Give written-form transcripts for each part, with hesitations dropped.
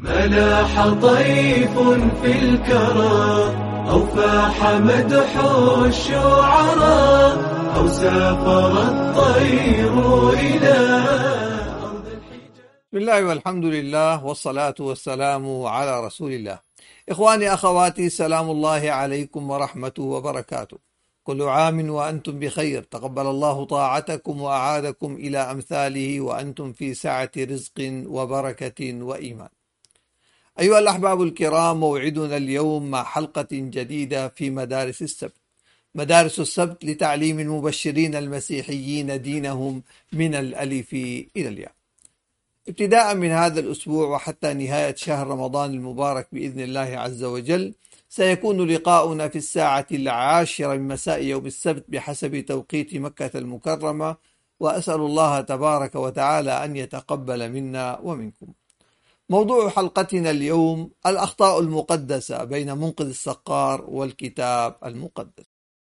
ملاح طيف في الكرى أو فاح مدح الشعراء أو سافر الطير إلى أرض الحجاز. بسم الله والحمد لله والصلاة والسلام على رسول الله. إخواني أخواتي، سلام الله عليكم ورحمته وبركاته. كل عام وأنتم بخير، تقبل الله طاعتكم وأعادكم إلى أمثاله وأنتم في سعة رزق وبركة وإيمان. أيها الأحباب الكرام، موعدنا اليوم مع حلقة جديدة في مدارس السبت. مدارس السبت لتعليم المبشرين المسيحيين دينهم من الألف إلى الياء. ابتداء من هذا الأسبوع وحتى نهاية شهر رمضان المبارك بإذن الله عز وجل، سيكون لقاؤنا في الساعة 10 من مساء يوم السبت بحسب توقيت مكة المكرمة، وأسأل الله تبارك وتعالى أن يتقبل منا ومنكم. موضوع حلقتنا اليوم: الأخطاء المقدسة بين منقذ السقار والكتاب المقدس.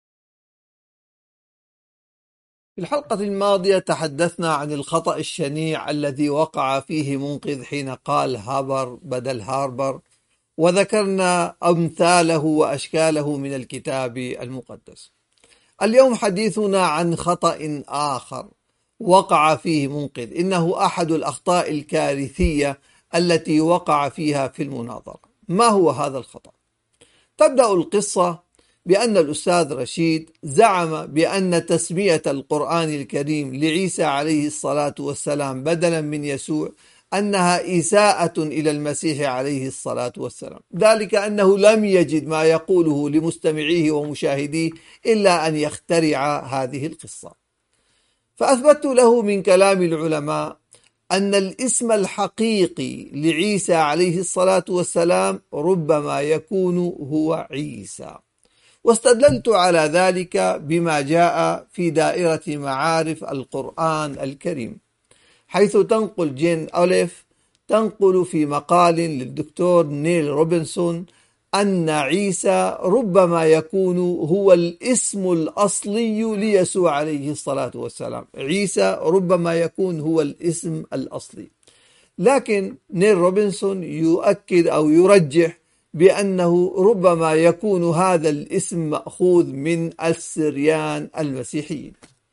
في الحلقة الماضية تحدثنا عن الخطأ الشنيع الذي وقع فيه منقذ حين قال هابر بدل هاربر، وذكرنا أمثاله وأشكاله من الكتاب المقدس. اليوم حديثنا عن خطأ آخر وقع فيه منقذ، إنه أحد الأخطاء الكارثية التي وقع فيها في المناظرة. ما هو هذا الخطأ؟ تبدأ القصة بأن الأستاذ رشيد زعم بأن تسمية القرآن الكريم لعيسى عليه الصلاة والسلام بدلا من يسوع أنها إساءة إلى المسيح عليه الصلاة والسلام، ذلك أنه لم يجد ما يقوله لمستمعيه ومشاهديه إلا أن يخترع هذه القصة. فأثبت له من كلام العلماء أن الاسم الحقيقي لعيسى عليه الصلاة والسلام ربما يكون هو عيسى، واستدللت على ذلك بما جاء في دائرة معارف القرآن الكريم، حيث تنقل جين أوليف تنقل في مقال للدكتور نيل روبنسون أن عيسى ربما يكون هو الاسم الأصلي ليسوع عليه الصلاة والسلام. عيسى ربما يكون هو الاسم الأصلي، لكن نيل روبنسون يؤكد أو يرجح بأنه ربما يكون هذا الاسم مأخوذ من السريان المسيحيين.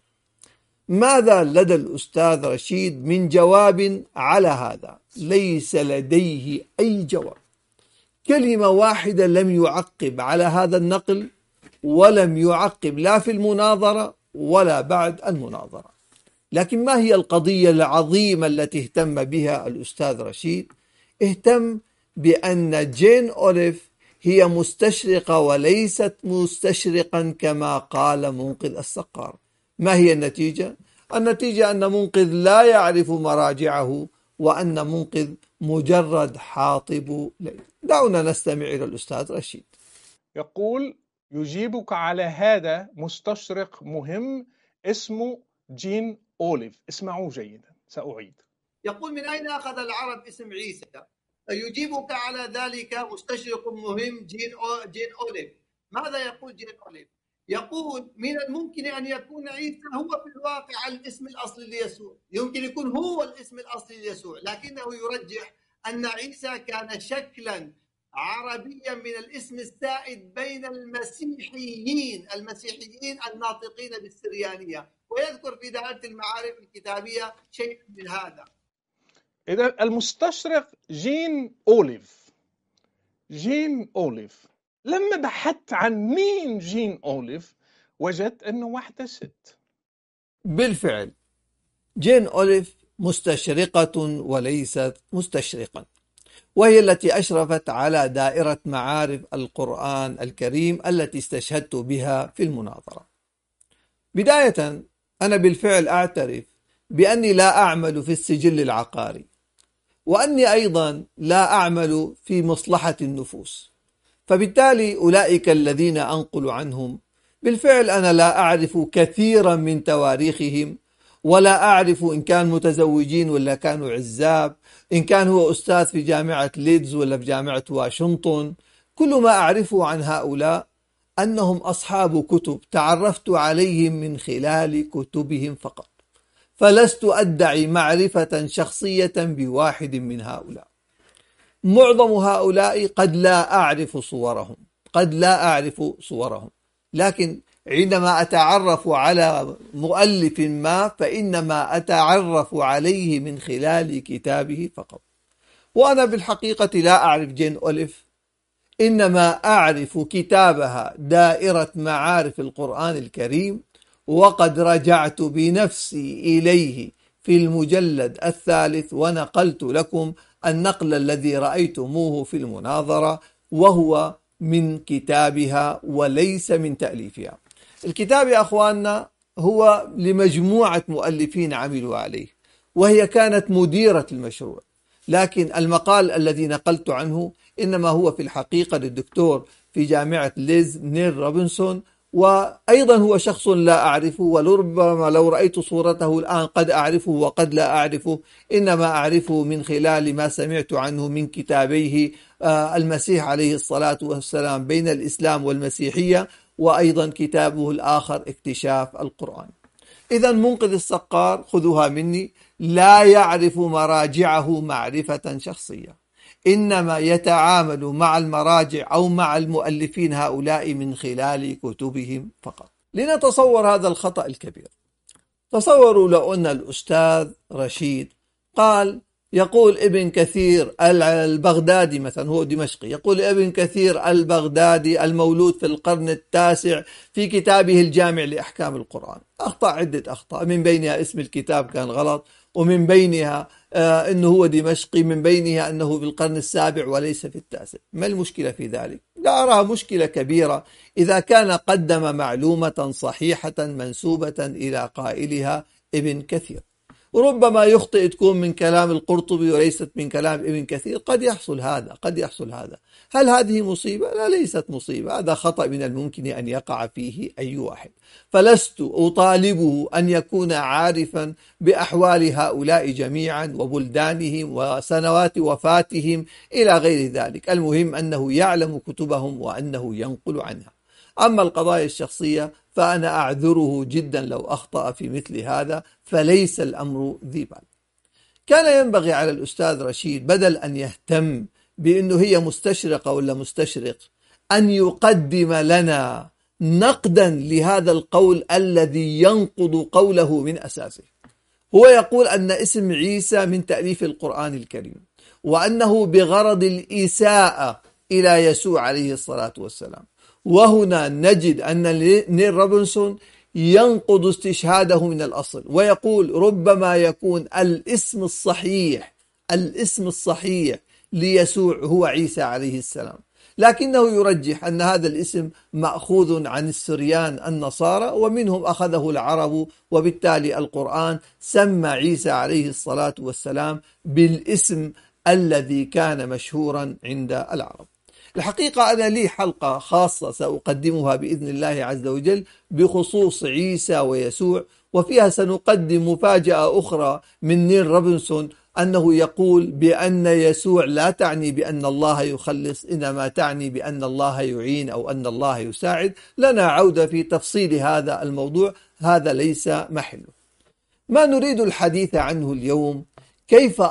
ماذا لدى الأستاذ رشيد من جواب على هذا؟ ليس لديه أي جواب. كلمة واحدة لم يعقب على هذا النقل، ولم يعقب لا في المناظرة ولا بعد المناظرة. لكن ما هي القضية العظيمة التي اهتم بها الأستاذ رشيد؟ اهتم بأن جين أوليف هي مستشرقة وليست مستشرقا كما قال منقذ السقار. ما هي النتيجة؟ النتيجة أن منقذ لا يعرف مراجعه، وأن منقذ مجرد حاطب ليل. دعونا نستمع إلى الأستاذ رشيد. يقول: يجيبك على هذا مستشرق مهم اسمه جين أوليف. اسمعوا جيدا، سأعيد. يقول: من أين أخذ العرب اسم عيسى؟ يجيبك على ذلك مستشرق مهم جين أوليف. ماذا يقول جين أوليف؟ يقول: من الممكن أن يكون عيسى هو في الواقع الاسم الأصلي ليسوع، يمكن يكون هو الاسم الأصلي ليسوع، لكنه يرجح أن عيسى كان شكلا عربيا من الاسم السائد بين المسيحيين الناطقين بالسريانية، ويذكر في دائرة المعارف الكتابية شيء من هذا. إذا المستشرق جين أوليف، لما بحثت عن مين جين أوليف وجدت أنه واحدة ست. بالفعل جين أوليف مستشرقة وليست مستشرقا، وهي التي أشرفت على دائرة معارف القرآن الكريم التي استشهدت بها في المناظرة. بداية، أنا بالفعل أعترف بأني لا أعمل في السجل العقاري، وأني أيضا لا أعمل في مصلحة النفوس، فبالتالي أولئك الذين أنقل عنهم بالفعل أنا لا أعرف كثيرا من تواريخهم، ولا أعرف إن كان متزوجين ولا كانوا عزاب، إن كان هو أستاذ في جامعة ليدز ولا في جامعة واشنطن. كل ما أعرفه عن هؤلاء أنهم أصحاب كتب تعرفت عليهم من خلال كتبهم فقط، فلست أدعي معرفة شخصية بواحد من هؤلاء. معظم هؤلاء قد لا أعرف صورهم، لكن عندما أتعرف على مؤلف ما فإنما أتعرف عليه من خلال كتابه فقط. وأنا بالحقيقة لا أعرف جين أوليف، إنما أعرف كتابها دائرة معارف القرآن الكريم، وقد رجعت بنفسي إليه في المجلد الثالث ونقلت لكم النقل الذي رأيتموه في المناظرة، وهو من كتابها وليس من تأليفها. الكتاب يا أخواننا هو لمجموعة مؤلفين عملوا عليه، وهي كانت مديرة المشروع، لكن المقال الذي نقلت عنه إنما هو في الحقيقة للدكتور في جامعة ليز نيل روبنسون، وأيضا هو شخص لا أعرفه، ولربما لو رأيت صورته الآن قد أعرفه وقد لا أعرفه، إنما أعرفه من خلال ما سمعت عنه من كتابيه المسيح عليه الصلاة والسلام بين الإسلام والمسيحية، وأيضا كتابه الآخر اكتشاف القرآن. إذا منقذ السقار خذوها مني لا يعرف مراجعه معرفة شخصية، إنما يتعامل مع المراجع أو مع المؤلفين هؤلاء من خلال كتبهم فقط. لنتصور هذا الخطأ الكبير. تصوروا لو أن الأستاذ رشيد يقول ابن كثير البغدادي مثلا، هو دمشقي، يقول ابن كثير البغدادي المولود في القرن التاسع في كتابه الجامع لأحكام القرآن أخطأ عدة أخطاء، من بينها اسم الكتاب كان غلط، ومن بينها أنه هو دمشقي، من بينها أنه في القرن السابع وليس في التاسع. ما المشكلة في ذلك؟ لا أراها مشكلة كبيرة إذا كان قدم معلومة صحيحة منسوبة إلى قائلها ابن كثير. وربما يخطئ تكون من كلام القرطبي وليست من كلام ابن كثير، قد يحصل هذا. هل هذه مصيبة؟ لا، ليست مصيبة، هذا خطأ من الممكن أن يقع فيه أي واحد، فلست أطالبه أن يكون عارفا بأحوال هؤلاء جميعا وبلدانهم وسنوات وفاتهم إلى غير ذلك، المهم أنه يعلم كتبهم وأنه ينقل عنها. أما القضايا الشخصية فأنا أعذره جدا لو أخطأ في مثل هذا، فليس الأمر ذي بال. كان ينبغي على الأستاذ رشيد بدل أن يهتم بأنه هي مستشرقة ولا مستشرق أن يقدم لنا نقدا لهذا القول الذي ينقض قوله من أساسه. هو يقول أن اسم عيسى من تأليف القرآن الكريم، وأنه بغرض الإساءة إلى يسوع عليه الصلاة والسلام. وهنا نجد أن نيل روبنسون ينقض استشهاده من الأصل، ويقول ربما يكون الاسم الصحيح ليسوع هو عيسى عليه السلام، لكنه يرجح أن هذا الاسم مأخوذ عن السريان النصارى ومنهم أخذه العرب، وبالتالي القرآن سمى عيسى عليه الصلاة والسلام بالاسم الذي كان مشهورا عند العرب. الحقيقة أنا لي حلقة خاصة سأقدمها بإذن الله عز وجل بخصوص عيسى ويسوع، وفيها سنقدم مفاجأة أخرى من نيل روبنسون، أنه يقول بأن يسوع لا تعني بأن الله يخلص، إنما تعني بأن الله يعين أو أن الله يساعد. لنا عودة في تفصيل هذا الموضوع، هذا ليس محله. ما نريد الحديث عنه اليوم كيف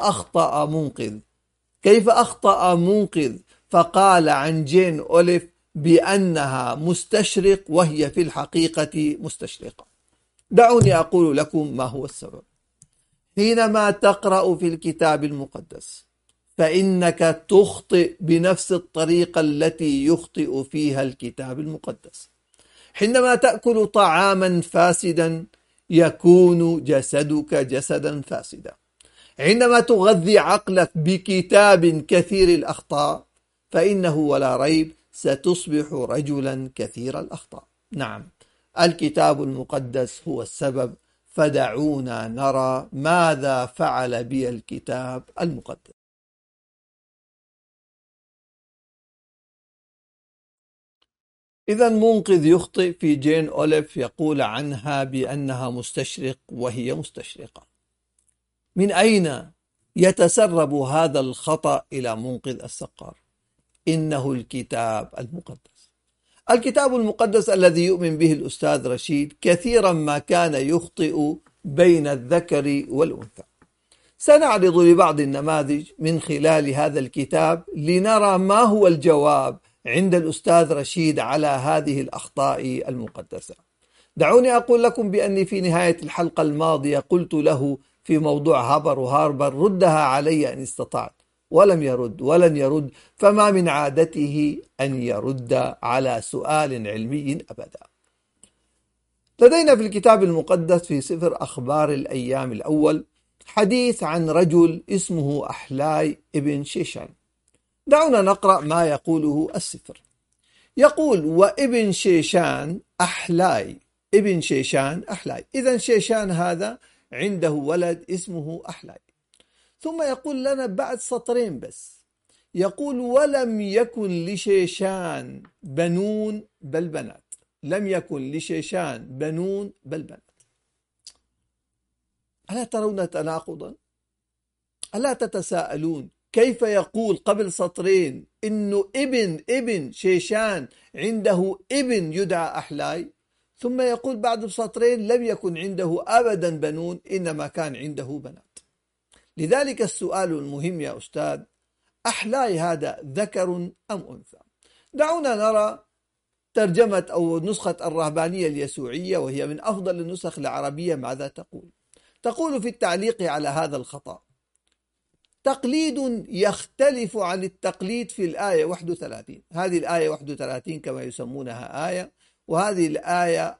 أخطأ منقذ فقال عن جين أوليف بأنها مستشرق وهي في الحقيقة مستشرقة. دعوني أقول لكم ما هو السبب. حينما تقرأ في الكتاب المقدس فإنك تخطئ بنفس الطريقة التي يخطئ فيها الكتاب المقدس. حينما تأكل طعاما فاسدا يكون جسدك جسدا فاسدا. حينما تغذي عقلك بكتاب كثير الأخطاء فإنه ولا ريب ستصبح رجلا كثير الأخطاء. نعم، الكتاب المقدس هو السبب، فدعونا نرى ماذا فعل بي الكتاب المقدس. إذا منقذ يخطئ في جين أوليف، يقول عنها بأنها مستشرق وهي مستشرقة. من أين يتسرب هذا الخطأ إلى منقذ السقار؟ إنه الكتاب المقدس. الكتاب المقدس الذي يؤمن به الأستاذ رشيد كثيرا ما كان يخطئ بين الذكر والأنثى. سنعرض لبعض النماذج من خلال هذا الكتاب لنرى ما هو الجواب عند الأستاذ رشيد على هذه الأخطاء المقدسة. دعوني أقول لكم بأني في نهاية الحلقة الماضية قلت له في موضوع هابر وهاربر ردها علي إن استطعت، ولم يرد ولن يرد، فما من عادته أن يرد على سؤال علمي أبدا. لدينا في الكتاب المقدس في سفر أخبار الأيام الأول حديث عن رجل اسمه أحلاي ابن شيشان. دعونا نقرأ ما يقوله السفر. يقول: وابن شيشان أحلاي، ابن شيشان أحلاي. إذن شيشان هذا عنده ولد اسمه أحلاي. ثم يقول لنا بعد سطرين بس، يقول: ولم يكن لشيشان بنون بل بنات. لم يكن لشيشان بنون بل بنات. ألا ترون تناقضا؟ ألا تتساءلون كيف يقول قبل سطرين إنه ابن شيشان عنده ابن يدعى أحلاي، ثم يقول بعد سطرين لم يكن عنده أبدا بنون، إنما كان عنده بنات. لذلك السؤال المهم يا أستاذ، أحلاي هذا ذكر أم أنثى؟ دعونا نرى ترجمة أو نسخة الرهبانية اليسوعية، وهي من أفضل النسخ العربية، ماذا تقول؟ تقول في التعليق على هذا الخطأ: تقليد يختلف عن التقليد في الآية 31. هذه الآية 31 كما يسمونها آية، وهذه الآية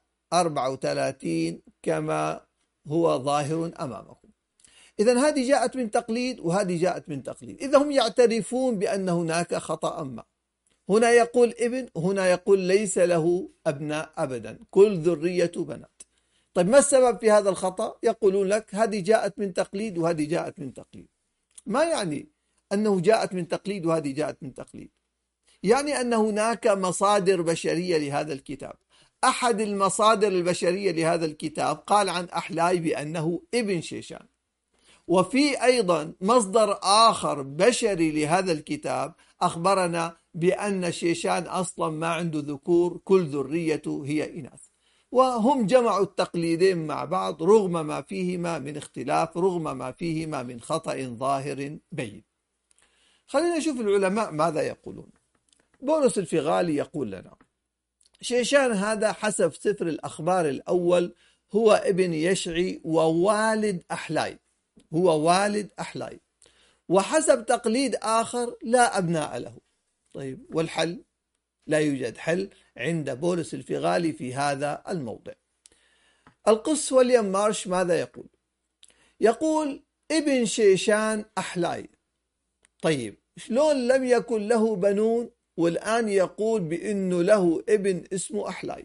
34 كما هو ظاهر أمامكم. إذن هذه جاءت من تقليد وهذه جاءت من تقليد. إذا هم يعترفون بأن هناك خطأ ما. هنا يقول ابن، هنا يقول ليس له أبناء أبدا، كل ذرية بنات. طيب ما السبب في هذا الخطأ؟ يقولون لك هذه جاءت من تقليد وهذه جاءت من تقليد. ما يعني أنه جاءت من تقليد وهذه جاءت من تقليد؟ يعني أن هناك مصادر بشرية لهذا الكتاب. أحد المصادر البشرية لهذا الكتاب قال عن أحلاي بأنه ابن شيشان، وفي أيضا مصدر آخر بشري لهذا الكتاب أخبرنا بأن شيشان أصلا ما عنده ذكور، كل ذريته هي إناث. وهم جمعوا التقليدين مع بعض رغم ما فيهما من اختلاف، رغم ما فيهما من خطأ ظاهر بين. خلينا نشوف العلماء ماذا يقولون. بولس الفغالي يقول لنا: شيشان هذا حسب سفر الأخبار الأول هو ابن يشعي ووالد أحلاي، هو والد أحلاي، وحسب تقليد آخر لا أبناء له. طيب والحل؟ لا يوجد حل عند بولس الفغالي في هذا الموضع. القس ويليام مارش ماذا يقول؟ يقول: ابن شيشان أحلاي. طيب شلون لم يكن له بنون والآن يقول بأنه له ابن اسمه أحلاي؟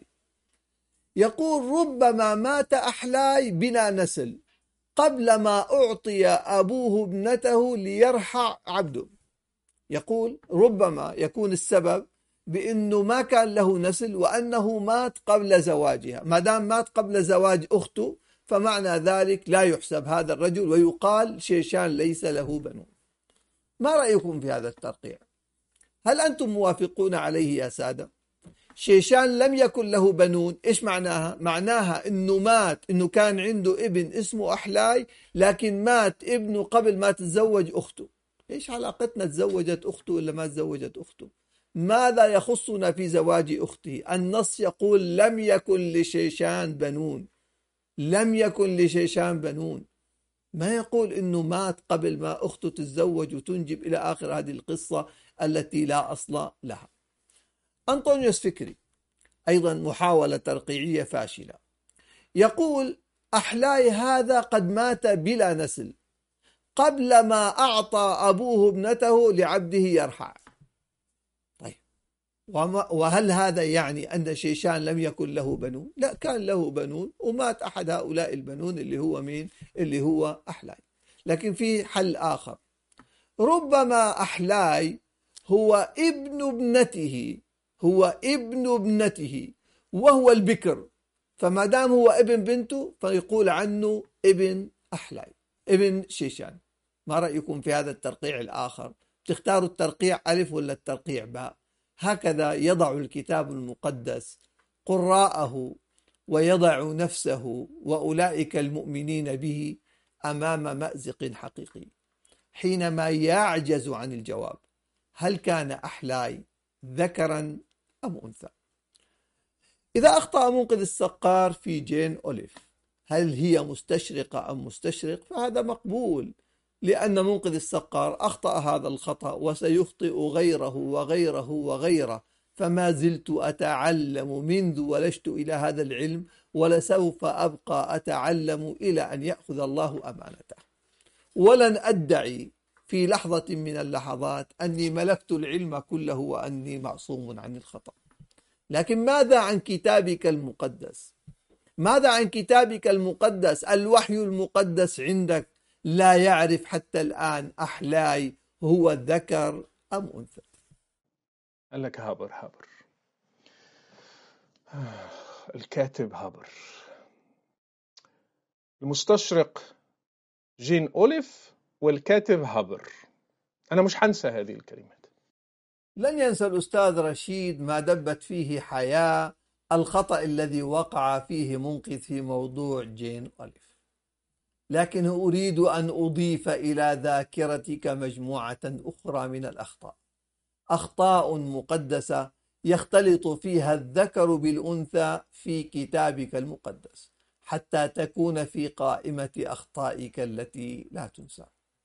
يقول: ربما مات أحلاي بلا نسل قبل ما أعطي أبوه ابنته ليرحع عبده. يقول ربما يكون السبب بأنه ما كان له نسل وأنه مات قبل زواجها. ما دام مات قبل زواج أخته فمعنى ذلك لا يحسب هذا الرجل، ويقال شيشان ليس له بنون. ما رأيكم في هذا الترقيع؟ هل أنتم موافقون عليه يا سادة؟ شيشان لم يكن له بنون، إيش معناها؟ معناها أنه مات، أنه كان عنده ابن اسمه أحلاي، لكن مات ابنه قبل ما تتزوج أخته. إيش علاقتنا تزوجت أخته ولا ما تزوجت أخته؟ ماذا يخصنا في زواج أخته؟ النص يقول لم يكن لشيشان بنون، لم يكن لشيشان بنون، ما يقول إنه مات قبل ما أخته تتزوج وتنجب إلى آخر هذه القصة التي لا أصل لها. أنطونيوس فكري أيضا محاولة ترقيعية فاشلة، يقول أحلاي هذا قد مات بلا نسل قبل ما أعطى أبوه ابنته لعبده يرحع. طيب وهل هذا يعني أن شيشان لم يكن له بنون؟ لا، كان له بنون ومات أحد هؤلاء البنون اللي هو مين؟ اللي هو أحلاي. لكن في حل آخر، ربما أحلاي هو ابن ابنته، هو ابن ابنته وهو البكر، فما دام هو ابن بنته فيقول عنه ابن أحلاي، ابن شيشان. ما رأيكم في هذا الترقيع الآخر؟ تختاروا الترقيع ألف ولا الترقيع باء؟ هكذا يضع الكتاب المقدس قراءه ويضع نفسه وأولئك المؤمنين به أمام مأزق حقيقي حينما يعجز عن الجواب: هل كان أحلاي ذكرا أم أنثى؟ إذا أخطأ منقذ السقار في جين أوليف، هل هي مستشرقة أم مستشرق؟ فهذا مقبول، لأن منقذ السقار أخطأ هذا الخطأ وسيخطئ غيره وغيره وغيره، فما زلت أتعلم منذ ولجت إلى هذا العلم، ولسوف أبقى أتعلم إلى أن يأخذ الله أمانته. ولن أدعي في لحظة من اللحظات أني ملكت العلم كله وأني معصوم عن الخطأ. لكن ماذا عن كتابك المقدس؟ ماذا عن كتابك المقدس؟ الوحي المقدس عندك لا يعرف حتى الآن أحلاي هو ذكر أم أنثى. قال لك هابر الكاتب هابر، المستشرق جين أوليف، والكاتب هابر. أنا مش حنسى هذه الكلمات. لن ينسى الأستاذ رشيد ما دبت فيه حياة الخطأ الذي وقع فيه منقذ في موضوع جين أوليف، لكن أريد أن أضيف إلى ذاكرتك مجموعة أخرى من الأخطاء، أخطاء مقدسة يختلط فيها الذكر بالأنثى في كتابك المقدس حتى تكون في قائمة أخطائك التي لا تنسى.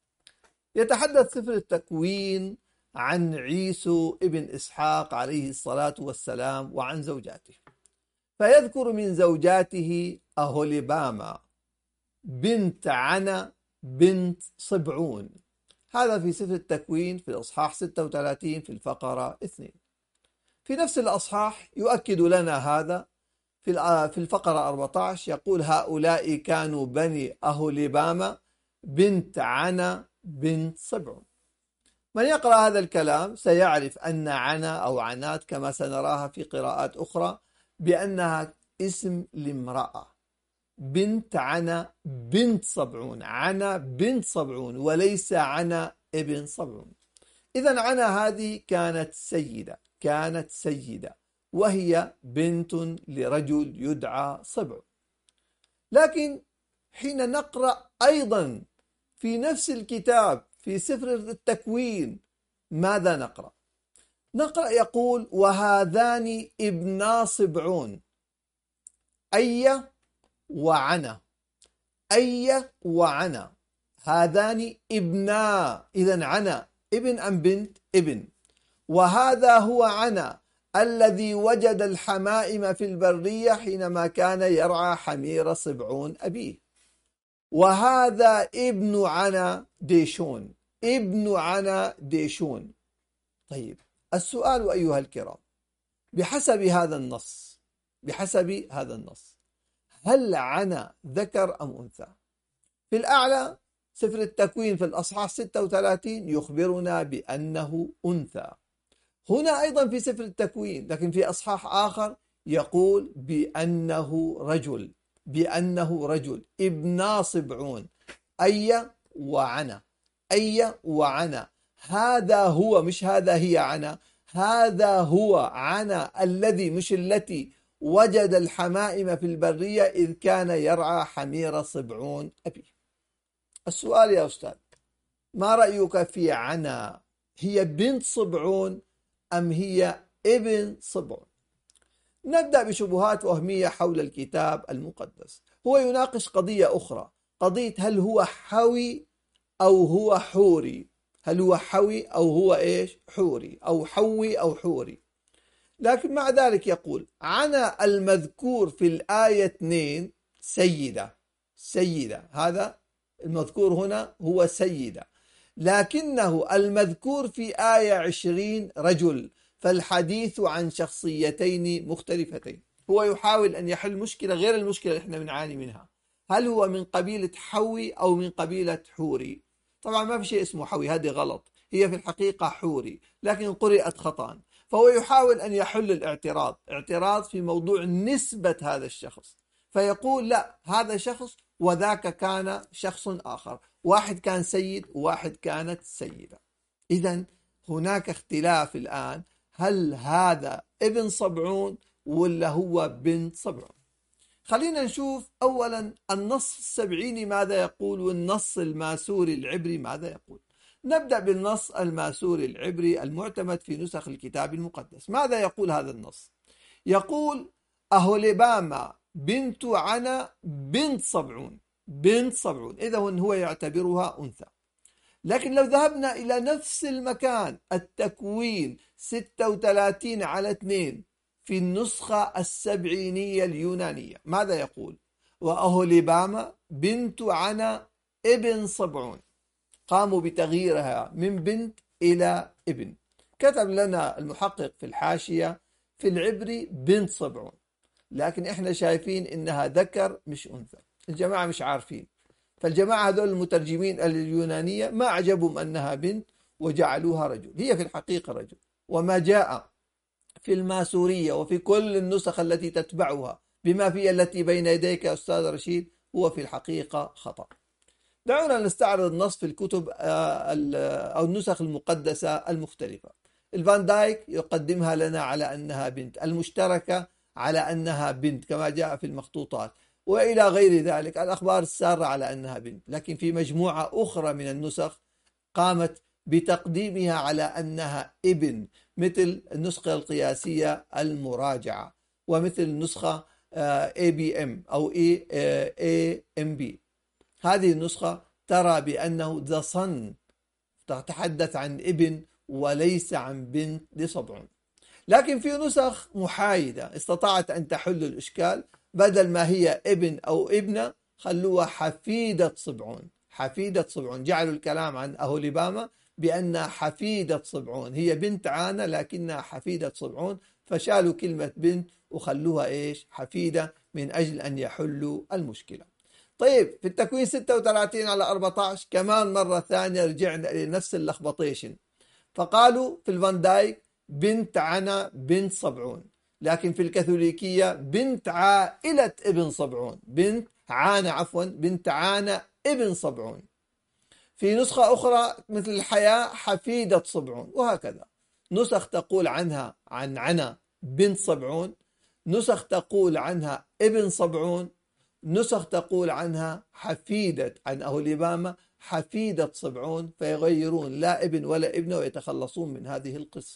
يتحدث سفر التكوين عن عيسو ابن إسحاق عليه الصلاة والسلام وعن زوجاته، فيذكر من زوجاته أهوليباما بنت عنا بنت صبعون. هذا في سفر التكوين في الأصحاح 36 في الفقرة 2. في نفس الأصحاح يؤكد لنا هذا في الفقرة 14، يقول: هؤلاء كانوا بني أهوليباما بنت عنا بنت صبعون. من يقرأ هذا الكلام سيعرف أن عنا أو عنات كما سنراها في قراءات أخرى بأنها اسم لامرأة. بنت عنا بنت صبعون، عنا بنت صبعون وليس عنا ابن صبعون. إذن عنا هذه كانت سيدة وهي بنت لرجل يدعى صبع. لكن حين نقرأ أيضا في نفس الكتاب في سفر التكوين ماذا نقرأ؟ نقرأ يقول: وهذان ابنا صبعون أي وعنا، أي وعنا، هذان ابنا. إذن عنا ابن أم بنت؟ ابن. وهذا هو عنا الذي وجد الحمائم في البرية حينما كان يرعى حمير صبعون أبيه. وهذا ابن عنا ديشون، ابن عنا ديشون. طيب، السؤال أيها الكرام، بحسب هذا النص هل عنا ذكر أم أنثى؟ في الأعلى سفر التكوين في الأصحاح 36 يخبرنا بأنه أنثى. هنا أيضا في سفر التكوين لكن في أصحاح آخر يقول بأنه رجل ابنا صبعون أي وعنا، أي وعنا. هذا هو، مش هذا هي عنا، هذا هو عنا الذي مش التي وجد الحمائم في البرية إذ كان يرعى حمير صبعون أبيه. السؤال يا أستاذ، ما رأيك في عنا؟ هي بنت صبعون أم هي ابن صبعون؟ نبدأ بشبهات وهمية حول الكتاب المقدس. هو يناقش قضية أخرى، قضية هل هو حوي أو هو حوري، هل هو حوي أو هو إيش؟ حوري، أو حوي أو حوري. لكن مع ذلك يقول: عنا المذكور في الآية 2 سيدة، هذا المذكور هنا هو سيدة، لكنه المذكور في آية 20 رجل، فالحديث عن شخصيتين مختلفتين. هو يحاول أن يحل مشكلة غير المشكلة اللي احنا بنعاني منها. هل هو من قبيلة حوي أو من قبيلة حوري؟ طبعا ما في شيء اسمه حوي، هذه غلط، هي في الحقيقة حوري لكن قرأت خطأ. فهو يحاول أن يحل اعتراض في موضوع نسبة هذا الشخص، فيقول لا، هذا شخص وذاك كان شخص آخر، واحد كان سيد وواحد كانت سيدة. إذن هناك اختلاف الآن، هل هذا ابن صبعون ولا هو بنت صبعون؟ خلينا نشوف أولا النص السبعيني ماذا يقول والنص الماسوري العبري ماذا يقول. نبدأ بالنص الماسوري العبري المعتمد في نسخ الكتاب المقدس. ماذا يقول هذا النص؟ يقول أهوليباما بنت عنا بنت صبعون. بنت صبعون، إذا هو يعتبرها أنثى. لكن لو ذهبنا إلى نفس المكان، التكوين 36/2 في النسخة السبعينية اليونانية، ماذا يقول؟ وأهوليباما بنت عنا ابن صبعون. قاموا بتغييرها من بنت إلى ابن. كتب لنا المحقق في الحاشية في العبري بنت صبعون، لكن إحنا شايفين إنها ذكر مش أنثى. الجماعة مش عارفين، فالجماعة هذول المترجمين اليونانية ما عجبهم أنها بنت وجعلوها رجل. هي في الحقيقة رجل، وما جاء في الماسورية وفي كل النسخ التي تتبعها بما فيها التي بين يديك يا أستاذ رشيد هو في الحقيقة خطأ. دعونا نستعرض النص في الكتب أو النسخ المقدسة المختلفة. الفان دايك يقدمها لنا على أنها بنت، المشتركة على أنها بنت كما جاء في المخطوطات، وإلى غير ذلك الأخبار السارة على أنها بنت. لكن في مجموعة أخرى من النسخ قامت بتقديمها على أنها ابن، مثل النسخة القياسية المراجعة، ومثل النسخة ABM أو AMB. هذه النسخة ترى بأنه the son، تتحدث عن ابن وليس عن بنت لصبعون. لكن في نسخ محايدة استطاعت أن تحل الإشكال، بدل ما هي ابن أو ابنة خلوها حفيدة صبعون. حفيدة صبعون، جعلوا الكلام عن أهوليباما بأنها حفيدة صبعون، هي بنت عانة لكنها حفيدة صبعون، فشالوا كلمة بنت وخلوها إيش؟ حفيدة، من أجل أن يحلوا المشكلة. طيب في التكوين 36/14 كمان مرة ثانية رجعنا لنفس اللخبطيشن، فقالوا في الفان دايك بنت عنا بنت صبعون، لكن في الكاثوليكية بنت عائلة ابن صبعون، بنت عانة عفوا بنت عانة ابن صبعون. في نسخة أخرى مثل الحياة حفيدة صبعون، وهكذا. نسخ تقول عنها عن عنا بنت صبعون، نسخ تقول عنها ابن صبعون، نسخ تقول عنها حفيدة، عن أهوليباما حفيدة صبعون، فيغيرون لا ابن ولا ابنه ويتخلصون من هذه القصة.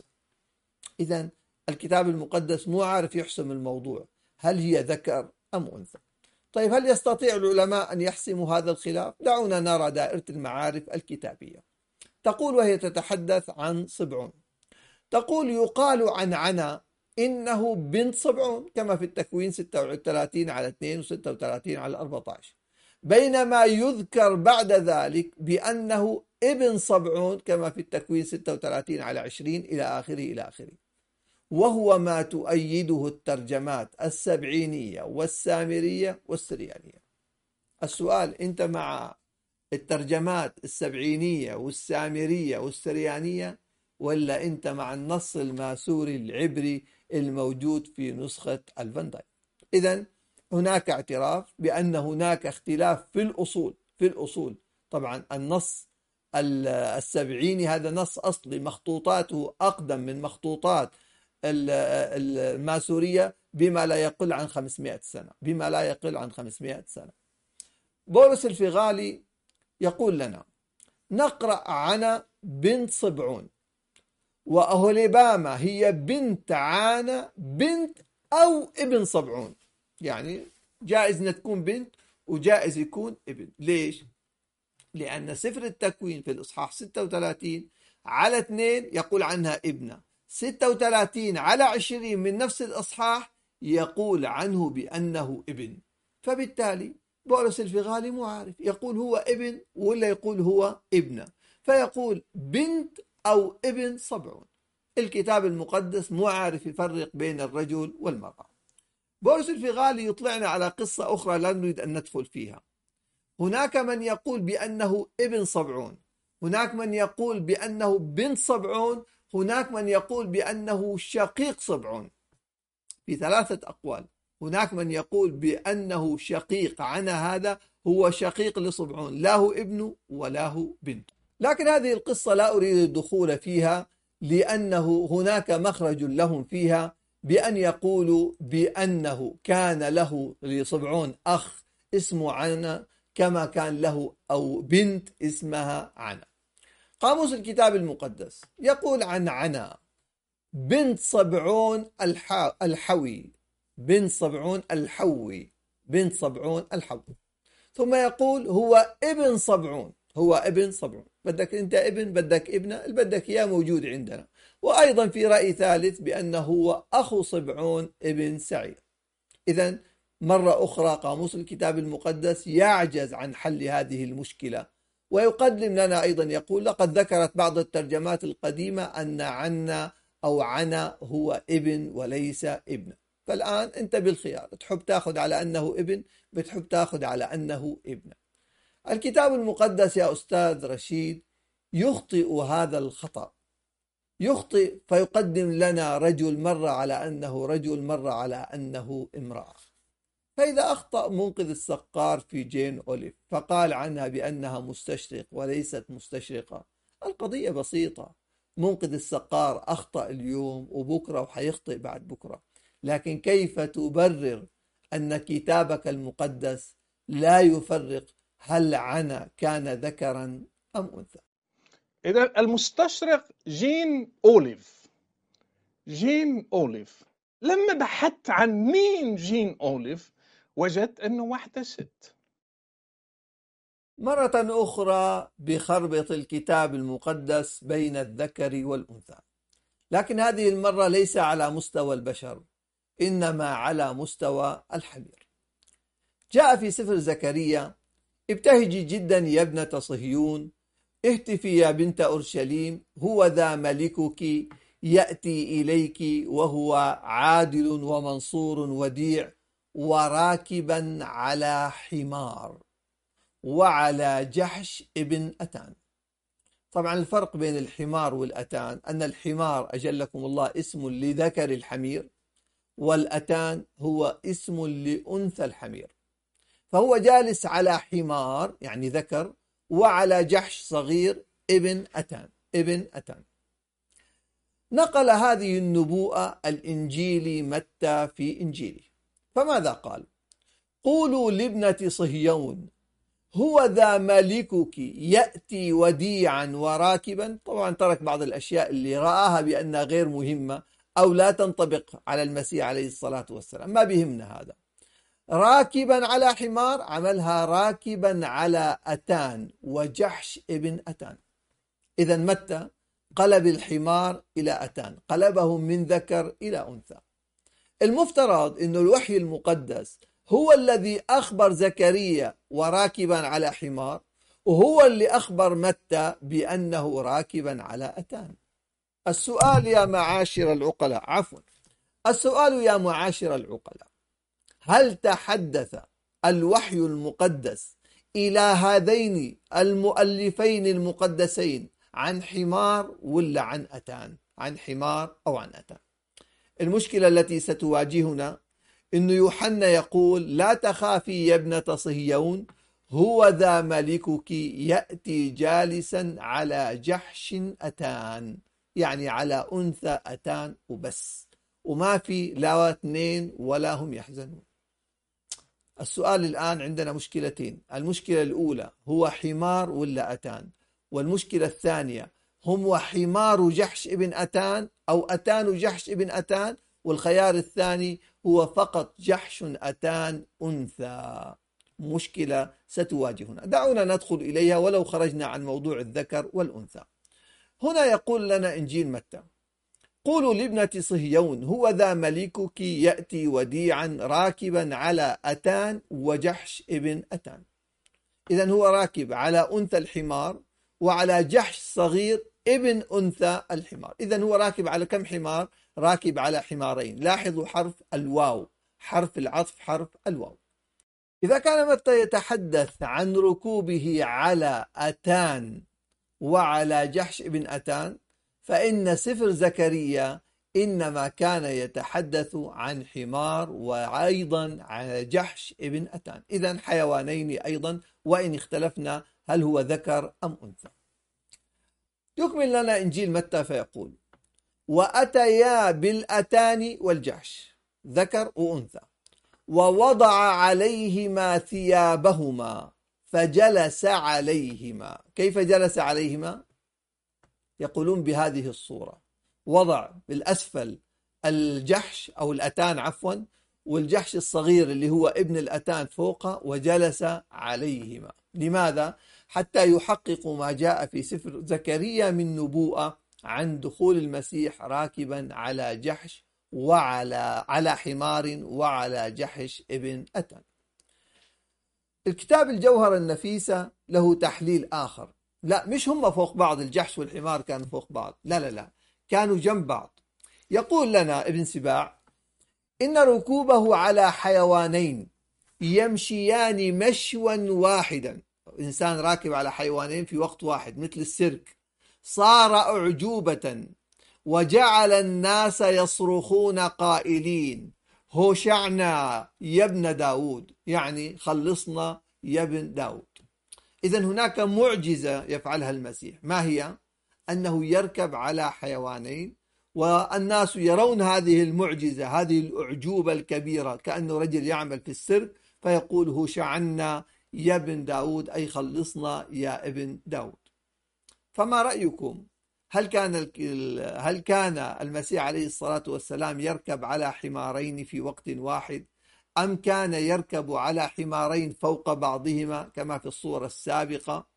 إذن الكتاب المقدس مو عارف يحسم الموضوع، هل هي ذكر أم أنثى؟ طيب هل يستطيع العلماء أن يحسموا هذا الخلاف؟ دعونا نرى دائرة المعارف الكتابية. تقول وهي تتحدث عن صبعون، تقول يقال عن عنا إنه بنت صبعون كما في التكوين 36/2 و36/14، بينما يذكر بعد ذلك بأنه ابن صبعون كما في التكوين 36/20 إلى آخره. وهو ما تؤيده الترجمات السبعينية والسامرية والسريانية. السؤال، أنت مع الترجمات السبعينية والسامرية والسريانية ولا أنت مع النص الماسوري العبري الموجود في نسخة الفان دايك؟ إذن هناك اعتراف بأن هناك اختلاف في الأصول. طبعا النص السبعيني هذا نص أصلي، مخطوطاته أقدم من مخطوطات الماسورية بما لا يقل عن 500 سنة. بولس الفغالي يقول لنا نقرأ عنا بنت صبعون، وأهوليباما هي بنت عانة بنت أو ابن صبعون. يعني جائز أن تكون بنت وجائز يكون ابن. ليش؟ لأن سفر التكوين في الإصحاح 36/2 يقول عنها ابنة، 36/20 من نفس الإصحاح يقول عنه بأنه ابن. فبالتالي بولس الفغالي مو عارف يقول هو ابن ولا يقول هو ابنة، فيقول بنت أو ابن صبعون. الكتاب المقدس مو عارف يفرق بين الرجل والمرأة. بولس الفغالي يطلعنا على قصة أخرى لا نريد أن ندخل فيها. هناك من يقول بأنه ابن صبعون، هناك من يقول بأنه بنت صبعون، هناك من يقول بأنه شقيق صبعون. في 3 أقوال. هناك من يقول بأنه شقيق، عنا هذا هو شقيق لصبعون، لا هو ابنه ولا هو بنت. لكن هذه القصة لا أريد الدخول فيها، لأنه هناك مخرج لهم فيها بأن يقولوا بأنه كان له لصبعون أخ اسمه عنا كما كان له أو بنت اسمها عنا. قاموس الكتاب المقدس يقول عن عنا بنت صبعون الحوي، بنت صبعون الحوي، بنت صبعون الحوي. ثم يقول هو ابن صبعون، هو ابن صبعون. بدك انت ابن، بدك ابنه، اللي بدك اياه موجود عندنا. وايضا في رأي ثالث بانه هو اخو صبعون ابن سعير. اذا مرة اخرى قاموس الكتاب المقدس يعجز عن حل هذه المشكلة، ويقدم لنا ايضا يقول لقد ذكرت بعض الترجمات القديمة ان عنا او عنا هو ابن وليس ابن. فالآن أنت بالخيار، تحب تأخذ على أنه ابن، بتحب تأخذ على أنه ابن. الكتاب المقدس يا أستاذ رشيد يخطئ هذا الخطأ، يخطئ فيقدم لنا رجل مرة على أنه رجل، مرة على أنه امرأة. فإذا أخطأ منقذ السقار في جين أوليف فقال عنها بأنها مستشرق وليست مستشرقة، القضية بسيطة. منقذ السقار أخطأ اليوم وبكرة وحيخطئ بعد بكرة، لكن كيف تبرر أن كتابك المقدس لا يفرق هل عنا كان ذكرا أم أنثى؟ إذا المستشرق جين أوليف، جين أوليف. لما بحثت عن مين جين أوليف وجدت أنه واحدة ست. مرة أخرى بخربط الكتاب المقدس بين الذكر والأنثى، لكن هذه المرة ليس على مستوى البشر، إنما على مستوى الحمير. جاء في سفر زكريا: ابتهجي جدا يا ابنة صهيون، اهتفي يا بنت أورشليم، هو ذا ملكك يأتي إليك وهو عادل ومنصور وديع وراكبا على حمار وعلى جحش ابن أتان. طبعا الفرق بين الحمار والأتان أن الحمار أجلكم الله اسم لذكر الحمير، والأتان هو اسم لأنثى الحمير. فهو جالس على حمار يعني ذكر، وعلى جحش صغير ابن أتان، ابن أتان. نقل هذه النبوءة الإنجيلي متى في إنجيله، فماذا قال؟ قولوا لابنة صهيون هو ذا ملكك يأتي وديعا وراكبا. طبعا ترك بعض الأشياء اللي رآها بأنها غير مهمة أو لا تنطبق على المسيح عليه الصلاة والسلام، ما بيهمنا هذا. راكبا على حمار عملها راكبا على أتان وجحش ابن أتان. إذا متى قلب الحمار إلى أتان، قلبهم من ذكر إلى أنثى. المفترض أن الوحي المقدس هو الذي أخبر زكريا وراكبا على حمار، وهو اللي أخبر متى بأنه راكبا على أتان. السؤال يا معاشر العقلاء، السؤال يا معاشر العقلاء، هل تحدث الوحي المقدس إلى هذين المؤلفين المقدسين عن حمار ولا عن أتان؟ عن حمار أو عن أتان؟ المشكلة التي ستواجهنا إن يوحنا يقول لا تخافي يا ابنة صهيون، هو ذا ملكك يأتي جالسا على جحش أتان، يعني على أنثى أتان وبس، وما في لا اثنين ولا هم يحزنون. السؤال الآن عندنا مشكلتين، المشكلة الأولى هو حمار ولا أتان، والمشكلة الثانية هم حمار جحش ابن أتان أو أتان جحش ابن أتان، والخيار الثاني هو فقط جحش أتان أنثى. مشكلة ستواجهنا، دعونا ندخل إليها ولو خرجنا عن موضوع الذكر والأنثى. هنا يقول لنا إنجيل متى: قولوا لابنة صهيون هو ذا ملكك يأتي وديعا راكبا على أتان وجحش ابن أتان. إذن هو راكب على أنثى الحمار وعلى جحش صغير ابن أنثى الحمار. إذن هو راكب على كم حمار؟ راكب على حمارين. لاحظوا حرف الواو، حرف العطف حرف الواو. إذا كان متى يتحدث عن ركوبه على أتان وعلى جحش ابن أتان، فإن سفر زكريا إنما كان يتحدث عن حمار وأيضا عن جحش ابن أتان. إذن حيوانين أيضا، وإن اختلفنا هل هو ذكر أم أنثى. يكمل لنا إنجيل متى فيقول: وأتيا بالأتان والجحش ذكر وأنثى، ووضع عليهما ثيابهما فجلس عليهما. كيف جلس عليهما؟ يقولون بهذه الصورة: وضع بالأسفل الجحش أو الأتان عفوا، والجحش الصغير اللي هو ابن الأتان فوقه، وجلس عليهما. لماذا؟ حتى يحققوا ما جاء في سفر زكريا من نبوءة عن دخول المسيح راكبا على جحش على حمار وعلى جحش ابن أتان. الكتاب الجوهرة النفيسة له تحليل آخر. لا، مش هم فوق بعض، الجحش والحمار كانوا فوق بعض، لا، كانوا جنب بعض. يقول لنا ابن سباع: إن ركوبه على حيوانين يمشيان مشوا واحدا، إنسان راكب على حيوانين في وقت واحد مثل السيرك، صار أعجوبة، وجعل الناس يصرخون قائلين: هوشعنا يا ابن داود، يعني خلصنا يا ابن داود. إذن هناك معجزة يفعلها المسيح، ما هي؟ أنه يركب على حيوانين، والناس يرون هذه المعجزة، هذه الأعجوبة الكبيرة، كأنه رجل يعمل في السيرك، فيقول: هوشعنا يا ابن داود، أي خلصنا يا ابن داود. فما رأيكم؟ هل كان المسيح عليه الصلاة والسلام يركب على حمارين في وقت واحد، أم كان يركب على حمارين فوق بعضهما كما في الصورة السابقة،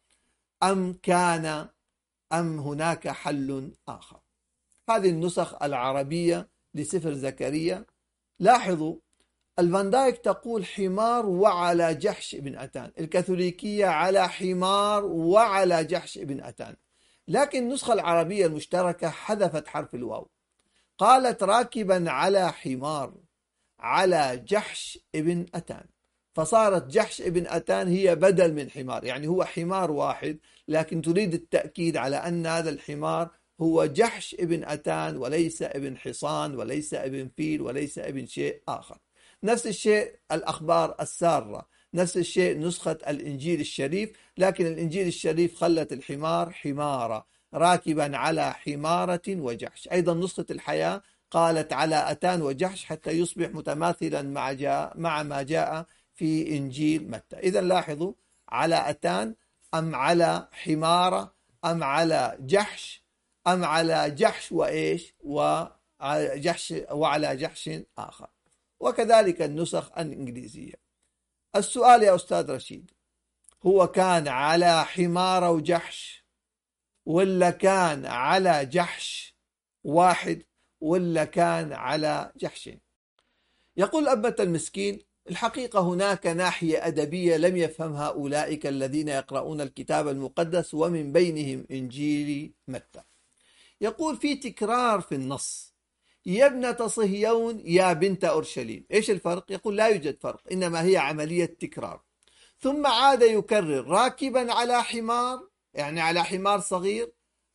أم هناك حل آخر؟ هذه النسخ العربية لسفر زكريا. لاحظوا، الفان دايك تقول حمار وعلى جحش ابن أتان، الكاثوليكية على حمار وعلى جحش ابن أتان، لكن النسخة العربية المشتركة حذفت حرف الواو، قالت راكبا على حمار على جحش ابن أتان، فصارت جحش ابن أتان هي بدل من حمار، يعني هو حمار واحد، لكن تريد التأكيد على أن هذا الحمار هو جحش ابن أتان، وليس ابن حصان، وليس ابن فيل، وليس ابن شيء آخر. نفس الشيء الأخبار السارة، نفس الشيء نسخة الإنجيل الشريف، لكن الإنجيل الشريف خلت الحمار حمارة، راكبا على حمارة وجحش. أيضا نسخة الحياة قالت على أتان وجحش حتى يصبح متماثلا مع ما جاء في إنجيل متى. إذا لاحظوا، على أتان أم على حمارة أم على جحش أم على جحش وإيش وعلى جحش آخر. وكذلك النسخ الإنجليزية. السؤال يا أستاذ رشيد، هو كان على حمارة وجحش، ولا كان على جحش واحد، ولا كان على جحشين؟ يقول أبة المسكين: الحقيقة هناك ناحية أدبية لم يفهمها أولئك الذين يقرؤون الكتاب المقدس، ومن بينهم إنجيل متى. يقول في تكرار في النص: يا ابنة صهيون يا بنت أورشليم. إيش الفرق؟ يقول لا يوجد فرق، إنما هي عملية تكرار. ثم عاد يكرر: راكبا على حمار، يعني على حمار صغير،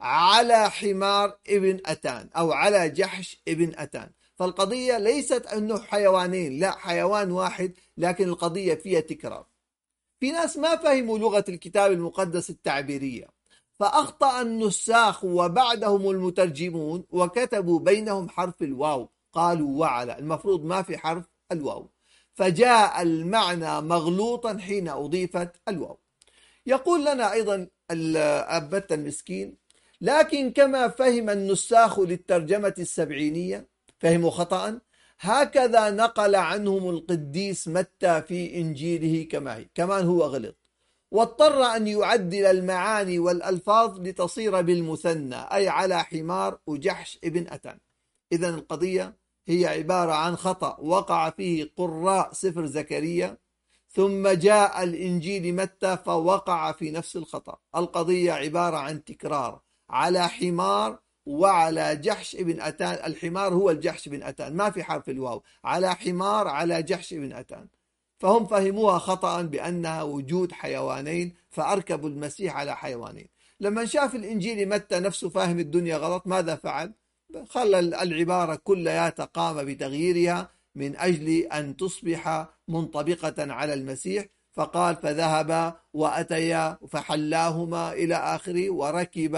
على حمار ابن أتان، أو على جحش ابن أتان. فالقضية ليست أنه حيوانين، لا، حيوان واحد، لكن القضية فيها تكرار. في ناس ما فهموا لغة الكتاب المقدس التعبيرية، فأخطأ النساخ وبعدهم المترجمون وكتبوا بينهم حرف الواو، قالوا وعلى، المفروض ما في حرف الواو، فجاء المعنى مغلوطا حين أضيفت الواو. يقول لنا أيضا الأبة المسكين: لكن كما فهم النساخ للترجمة السبعينية فهموا خطأ، هكذا نقل عنهم القديس متى في إنجيله كما هي، كمان هو غلط، واضطر أن يعدل المعاني والألفاظ لتصير بالمثنى، أي على حمار وجحش ابن أتان. إذن القضية هي عبارة عن خطأ وقع فيه قراء سفر زكريا، ثم جاء الإنجيل متى فوقع في نفس الخطأ. القضية عبارة عن تكرار، على حمار وعلى جحش ابن أتان. الحمار هو الجحش ابن أتان، ما في حرف الواو، على حمار على جحش ابن أتان. فهم فهموها خطأ بأنها وجود حيوانين، فأركبوا المسيح على حيوانين. لما شاف الإنجيل متى نفسه فاهم الدنيا غلط، ماذا فعل؟ خلى العبارة كلها قام بتغييرها من أجل أن تصبح منطبقة على المسيح، فقال: فذهب وأتيا فحلاهما إلى آخره، وركب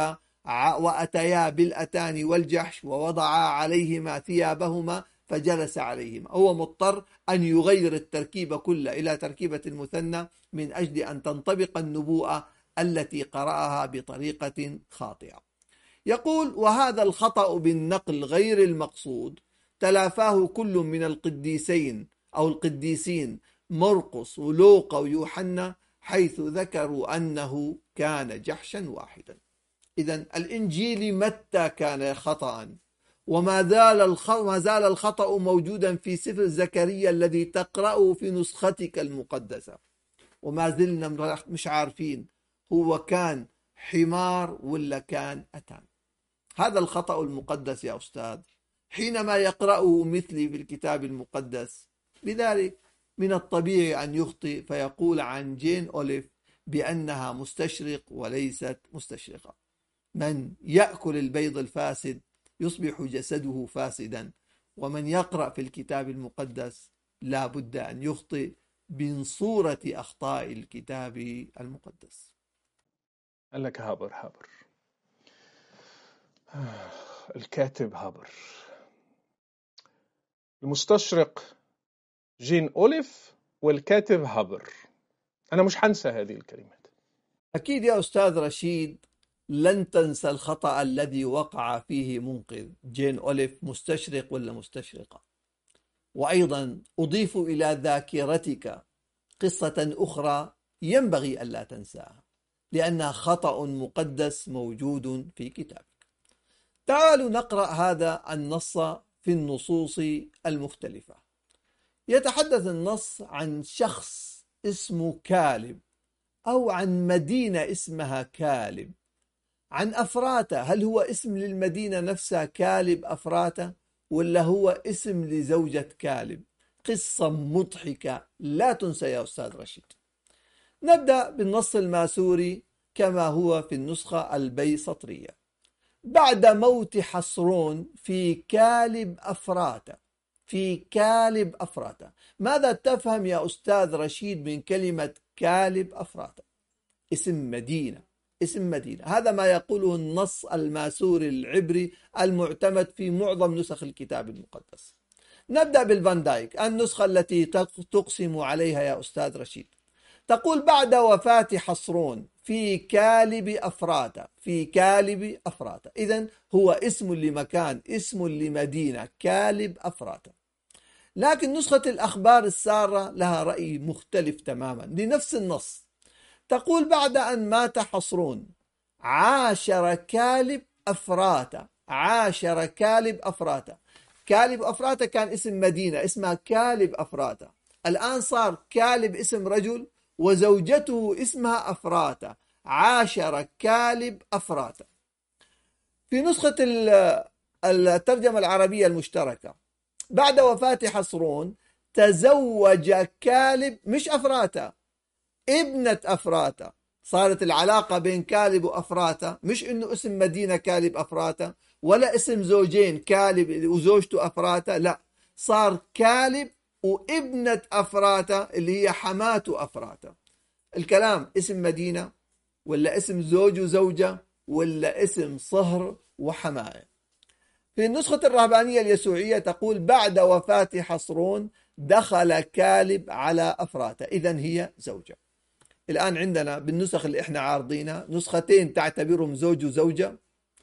وأتيا بالأتان والجحش ووضعا عليهما ثيابهما فجلس عليهما. هو مضطر أن يغير التركيبة كلها إلى تركيبة المثنى من أجل أن تنطبق النبوءة التي قرأها بطريقة خاطئة. يقول: وهذا الخطأ بالنقل غير المقصود تلافاه كل من القديسين أو القديسين مرقس ولوقا ويوحنا، حيث ذكروا أنه كان جحشا واحدا. إذن الإنجيل متى كان خطأ، وما زال الخطأ موجودا في سفر زكريا الذي تقرأه في نسختك المقدسة، وما زلنا مش عارفين هو كان حمار ولا كان أتان. هذا الخطأ المقدس يا أستاذ حينما يقرأه مثلي في الكتاب المقدس، لذلك من الطبيعي أن يخطئ فيقول عن جين أوليف بأنها مستشرق وليست مستشرقة. من يأكل البيض الفاسد يصبح جسده فاسدا، ومن يقرأ في الكتاب المقدس لا بد أن يخطئ من صورة أخطاء الكتاب المقدس. قال لك هابر الكاتب هابر، المستشرق جين أوليف والكاتب هابر. أنا مش هنسى هذه الكلمات. أكيد يا أستاذ رشيد لن تنسى الخطأ الذي وقع فيه منقذ جين أوليف مستشرق ولا مستشرقة. وأيضا أضيف إلى ذاكرتك قصة أخرى ينبغي ألا تنساها، لأنها خطأ مقدس موجود في كتابك. تعالوا نقرأ هذا النص في النصوص المختلفة. يتحدث النص عن شخص اسمه كالب، أو عن مدينة اسمها كالب، عن أفراتة. هل هو اسم للمدينة نفسها كالب أفراتة، ولا هو اسم لزوجة كالب؟ قصة مضحكة لا تنسى يا أستاذ رشيد. نبدأ بالنص الماسوري كما هو في النسخة البيسطرية. بعد موت حصرون في كالب أفراتة، في كالب أفراتة. ماذا تفهم يا أستاذ رشيد من كلمة كالب أفراتة؟ اسم مدينة، اسم مدينة. هذا ما يقوله النص الماسوري العبري المعتمد في معظم نسخ الكتاب المقدس. نبدأ بالفان دايك، النسخة التي تقسم عليها يا أستاذ رشيد. تقول: بعد وفاة حصرون في كالب أفراتة، في كالب أفراتة. إذن هو اسم لمكان، اسم لمدينة، كالب أفراتة. لكن نسخة الأخبار السارة لها رأي مختلف تماما لنفس النص. تقول: بعد أن مات حصرون عاشر كالب أفراتة، عاشر كالب أفراتة. كالب أفراتة كان اسم مدينة اسمها كالب أفراتة، الآن صار كالب اسم رجل وزوجته اسمها أفراتة. عاشر كالب أفراتة. في نسخة الترجمة العربية المشتركة، بعد وفاة حصرون تزوج كالب، مش أفراتة، ابنة أفراتة. صارت العلاقة بين كالب وأفراتة، مش إنه اسم مدينة كالب أفراتة، ولا اسم زوجين كالب وزوجته أفراتة، لا، صار كالب وابنة أفراتة اللي هي حماته أفراتة. الكلام اسم مدينة ولا اسم زوج وزوجة ولا اسم صهر وحماية. في النسخة الرهبانية اليسوعية تقول: بعد وفاة حصرون دخل كالب على أفراتة، إذن هي زوجة. الآن عندنا بالنسخ اللي احنا عارضينها نسختين تعتبرهم زوج وزوجة،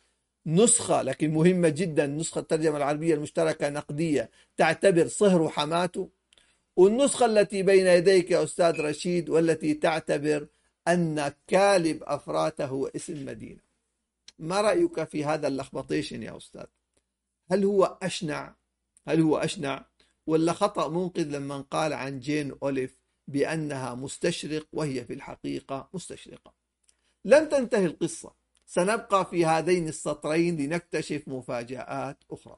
نسخة لكن مهمة جدا، نسخة الترجمة العربية المشتركة نقدية تعتبر صهر وحماته، والنسخة التي بين يديك يا أستاذ رشيد والتي تعتبر أن كالب أفراتة هو اسم مدينة. ما رأيك في هذا اللخبطيشن يا أستاذ؟ هل هو أشنع ولا خطأ منقذ لما قال عن جين أوليف بأنها مستشرق وهي في الحقيقة مستشرقة؟ لن تنتهي القصة، سنبقى في هذين السطرين لنكتشف مفاجآت أخرى.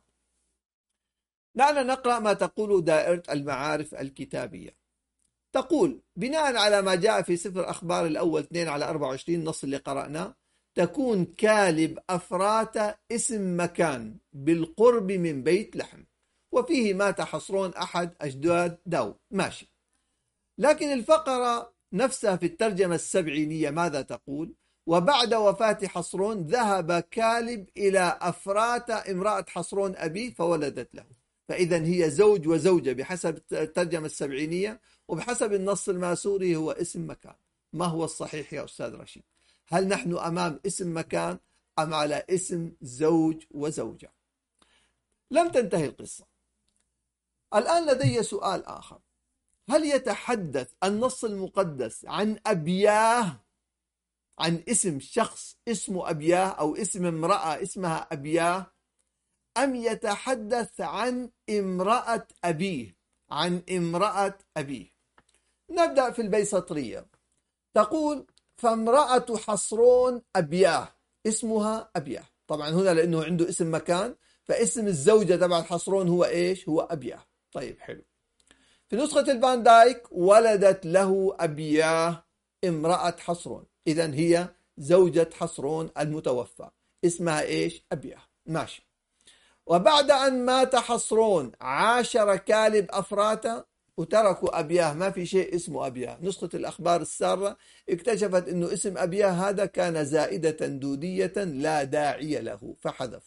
دعنا نقرأ ما تقول دائرة المعارف الكتابية. تقول: بناء على ما جاء في سفر أخبار الأول 2/24 نص اللي قرأناه، تكون كالب أفراتة اسم مكان بالقرب من بيت لحم، وفيه مات حصرون أحد أجداد داود. ماشي. لكن الفقرة نفسها في الترجمة السبعينية ماذا تقول؟ وبعد وفاة حصرون ذهب كالب إلى أفراتة امرأة حصرون أبيه فولدت له. فإذا هي زوج وزوجة بحسب الترجمة السبعينية، وبحسب النص الماسوري هو اسم مكان. ما هو الصحيح يا أستاذ رشيد؟ هل نحن أمام اسم مكان أم على اسم زوج وزوجة؟ لم تنتهي القصة. الآن لدي سؤال آخر. هل يتحدث النص المقدس عن أبياه، عن اسم شخص اسمه أبياه أو اسم امرأة اسمها أبياه، أم يتحدث عن امرأة أبيه، عن امرأة أبيه؟ نبدأ في البيسطرية. تقول فامرأة حصرون أبياه، اسمها أبياه. طبعا هنا لأنه عنده اسم مكان، فاسم الزوجة تبع حصرون هو إيش؟ هو أبياه. طيب حلو. في نسخة الفان دايك ولدت له أبياه امرأة حصرون، إذن هي زوجة حصرون المتوفى، اسمها إيش؟ أبياه. ماشي. وبعد أن مات حصرون عاشر كالب أفراتة وتركوا أبياه، ما في شيء اسمه أبياه. نسخة الأخبار السارة اكتشفت أنه اسم أبياه هذا كان زائدة دودية لا داعي له فحذفوا.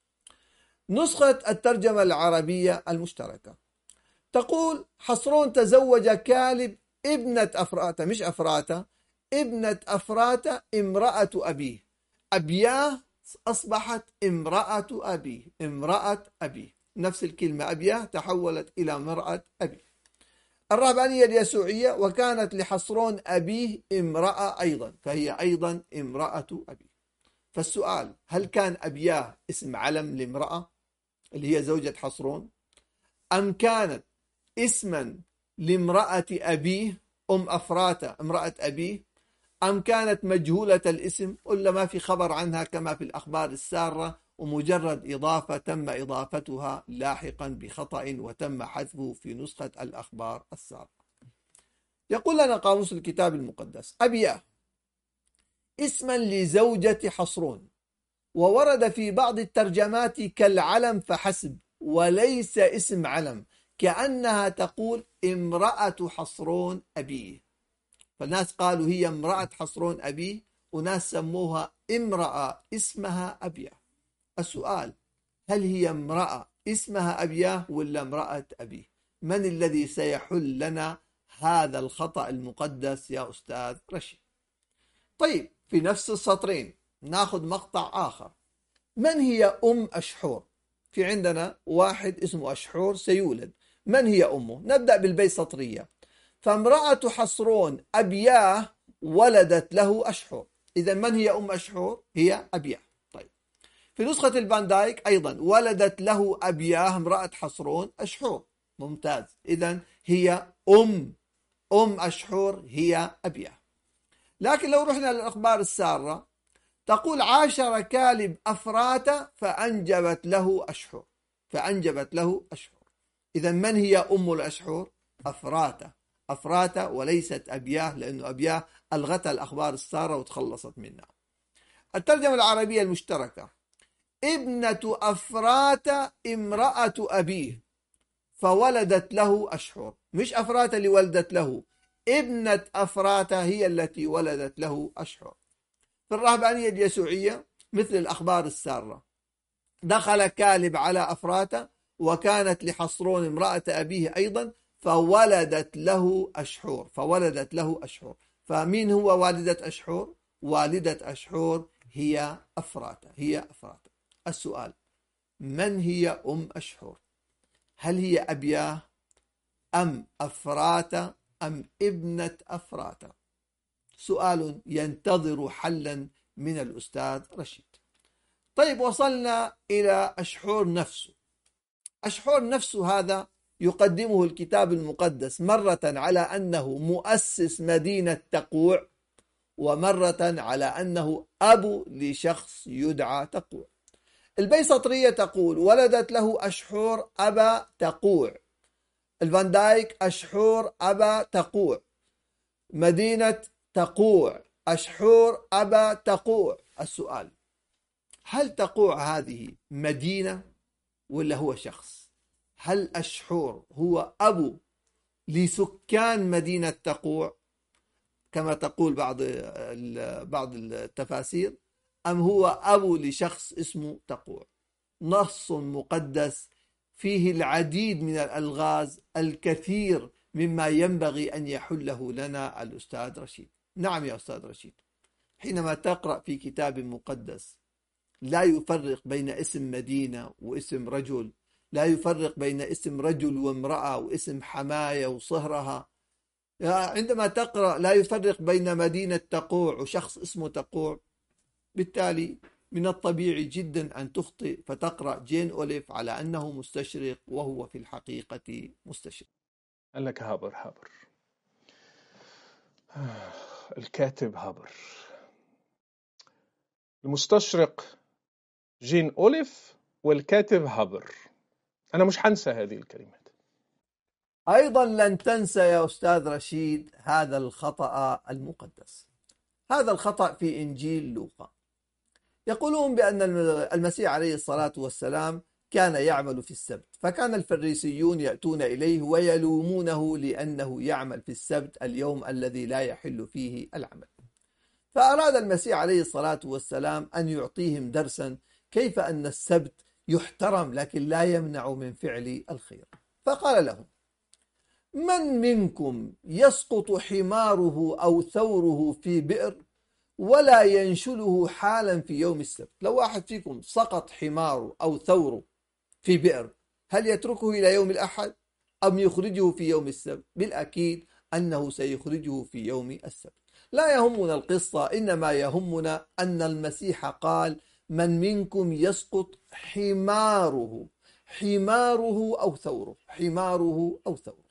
نسخة الترجمة العربية المشتركة تقول حصرون تزوج كالب ابنة أفراتة، مش أفراتة، ابنة أفراتة امرأة أبيه. أبياه أصبحت امرأة أبيه، امرأة أبيه، نفس الكلمة أبياه تحولت إلى امرأة أبيه. الرهبانية اليسوعية وكانت لحصرون أبيه امرأة أيضا، فهي أيضا امرأة أبيه. فالسؤال، هل كان أبياه اسم علم لامرأة اللي هي زوجة حصرون، أم كانت اسما لامرأة أبيه أم أفراتة امرأة أبيه، أم كانت مجهولة الاسم ولا ما في خبر عنها كما في الأخبار السارة ومجرد إضافة تم إضافتها لاحقا بخطأ وتم حذفه في نسخة الأخبار السارة. يقول لنا قاموس الكتاب المقدس أبياه اسما لزوجة حصرون، وورد في بعض الترجمات كالعلم فحسب وليس اسم علم، كأنها تقول امرأة حصرون أبيه. فالناس قالوا هي امرأة حصرون أبيه، وناس سموها امرأة اسمها أبياه. السؤال، هل هي امرأة اسمها أبياه ولا امرأة أبيه؟ من الذي سيحل لنا هذا الخطأ المقدس يا أستاذ رشيد؟ طيب في نفس السطرين ناخذ مقطع آخر. من هي أم أشحور؟ في عندنا واحد اسمه أشحور سيولد، من هي أمه؟ نبدأ بالبيسطرية. فامرأة حصرون أبياه ولدت له أشحور، إذا من هي أم أشحور؟ هي أبياه. طيب في نسخة الفان دايك أيضا ولدت له أبياه امرأة حصرون أشحور، ممتاز، إذا هي أم أشحور هي أبياه. لكن لو رحنا للأخبار السارة تقول عاشر كالب أفراتة فأنجبت له أشحور، فأنجبت له أشحور. إذا من هي أم الأشحور؟ أفراتة وليست أبياه، لأنه أبياه ألغتها الأخبار السارة وتخلصت منها. الترجمة العربية المشتركة ابنة أفراتة امرأة أبيه فولدت له أشحور، مش أفراتة اللي ولدت له، ابنة أفراتة هي التي ولدت له أشحور. في الرهبانية اليسوعية مثل الأخبار السارة دخل كالب على أفراتة وكانت لحصرون امرأة أبيه أيضا فولدت له أشحور، فولدت له أشحور. فمين هو والدة أشحور؟ والدة أشحور هي أفراتة، هي أفراتة. السؤال، من هي أم أشحور؟ هل هي أبياه أم أفراتة أم ابنة أفراتة؟ سؤال ينتظر حلا من الأستاذ رشيد. طيب وصلنا إلى أشحور نفسه. أشحور نفسه هذا يقدمه الكتاب المقدس مرة على أنه مؤسس مدينة تقوع، ومرة على أنه أبو لشخص يدعى تقوع. البيسطرية تقول ولدت له أشحور أبا تقوع، الفان دايك أشحور أبا تقوع، مدينة تقوع، أشحور أبا تقوع. السؤال، هل تقوع هذه مدينة ولا هو شخص؟ هل أشحور هو أبو لسكان مدينة تقوع كما تقول بعض التفاسير، أم هو أبو لشخص اسمه تقوع. نص مقدس فيه العديد من الألغاز، الكثير مما ينبغي أن يحله لنا الأستاذ رشيد. نعم يا أستاذ رشيد، حينما تقرأ في كتاب مقدس لا يفرق بين اسم مدينة واسم رجل، لا يفرق بين اسم رجل وامرأة واسم حماية وصهرها، عندما تقرأ لا يفرق بين مدينة تقوع وشخص اسمه تقوع، بالتالي من الطبيعي جدا أن تخطئ فتقرأ جين أوليف على أنه مستشرق وهو في الحقيقة مستشرق. قال لك هابر الكاتب هابر، المستشرق جين أوليف والكاتب هابر. أنا مش هنسى هذه الكلمات. أيضا لن تنسى يا أستاذ رشيد هذا الخطأ المقدس، هذا الخطأ في إنجيل لوقا. يقولون بأن المسيح عليه الصلاة والسلام كان يعمل في السبت، فكان الفريسيون يأتون إليه ويلومونه لأنه يعمل في السبت، اليوم الذي لا يحل فيه العمل. فأراد المسيح عليه الصلاة والسلام أن يعطيهم درسا كيف أن السبت يحترم لكن لا يمنع من فعل الخير. فقال لهم: من منكم يسقط حماره أو ثوره في بئر ولا ينشله حالا في يوم السبت؟ لو واحد فيكم سقط حماره أو ثوره في بئر، هل يتركه إلى يوم الأحد أم يخرجه في يوم السبت؟ بالأكيد أنه سيخرجه في يوم السبت. لا يهمنا القصة، إنما يهمنا أن المسيح قال: من منكم يسقط حماره أو ثوره، حماره أو ثوره.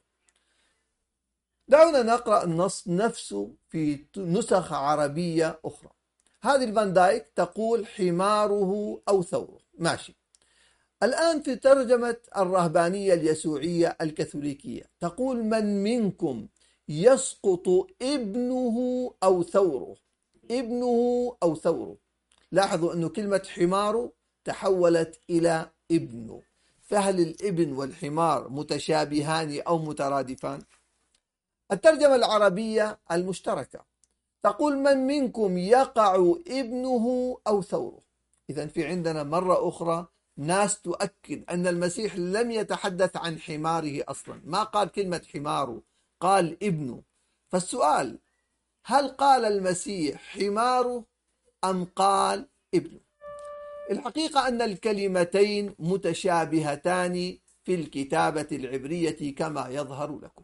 دعونا نقرأ النص نفسه في نسخ عربية أخرى. هذه الفان دايك تقول حماره أو ثوره، ماشي. الآن في ترجمة الرهبانية اليسوعية الكاثوليكية تقول: من منكم يسقط ابنه أو ثوره، ابنه أو ثوره. لاحظوا أن كلمة حماره تحولت إلى ابنه، فهل الابن والحمار متشابهان أو مترادفان؟ الترجمة العربية المشتركة تقول: من منكم يقع ابنه أو ثوره. إذن في عندنا مرة أخرى ناس تؤكد أن المسيح لم يتحدث عن حماره أصلا، ما قال كلمة حماره، قال ابنه. فالسؤال: هل قال المسيح حماره أم قال ابنه؟ الحقيقة أن الكلمتين متشابهتان في الكتابة العبرية كما يظهر لكم،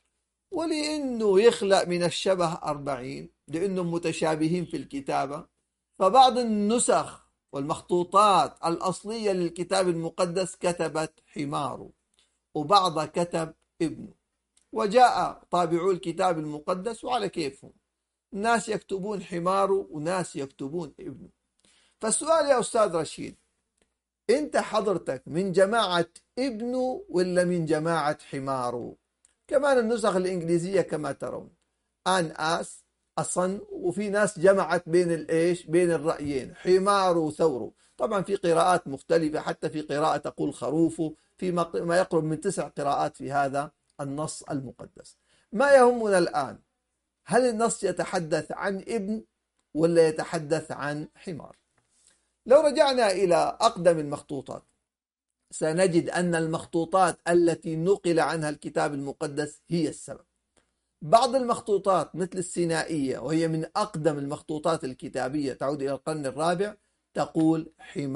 ولأنه يخلق من الشبه 40، لأنهم متشابهين في الكتابة، فبعض النسخ والمخطوطات الأصلية للكتاب المقدس كتبت حماره وبعضها كتب ابنه، وجاء طابعو الكتاب المقدس وعلى كيفهم، ناس يكتبون حماره وناس يكتبون ابنه. فالسؤال يا أستاذ رشيد، أنت حضرتك من جماعة ابنه ولا من جماعة حماره؟ كمان النسخ الإنجليزية كما ترون an as a son، وفي ناس جمعت بين الإيش، بين الرأيين، حمار وثوره. طبعا في قراءات مختلفة، حتى في قراءة تقول خروفه، في ما يقرب من 9 قراءات في هذا النص المقدس. ما يهمنا الآن، هل النص يتحدث عن ابن ولا يتحدث عن حمار؟ لو رجعنا إلى أقدم المخطوطات سنجد أن المخطوطات التي نقل عنها الكتاب المقدس هي السبب. بعض المخطوطات مثل السينائية، وهي من أقدم المخطوطات الكتابية تعود إلى القرن الرابع، تقول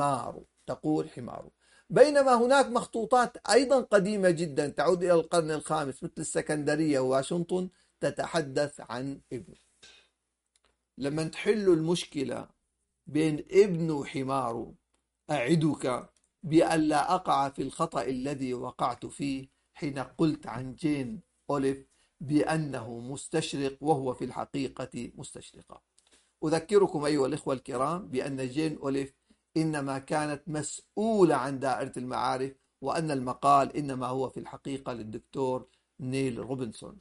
حمار، بينما هناك مخطوطات أيضا قديمة جدا تعود إلى القرن الخامس مثل السكندرية وواشنطن تتحدث عن ابن. لما تحلوا المشكلة بين ابن وحمار، أعدك بأن لا أقع في الخطأ الذي وقعت فيه حين قلت عن جين أوليف بأنه مستشرق وهو في الحقيقة مستشرقة. أذكركم أيها الإخوة الكرام بأن جين أوليف إنما كانت مسؤولة عن دائرة المعارف، وأن المقال إنما هو في الحقيقة للدكتور نيل روبنسون.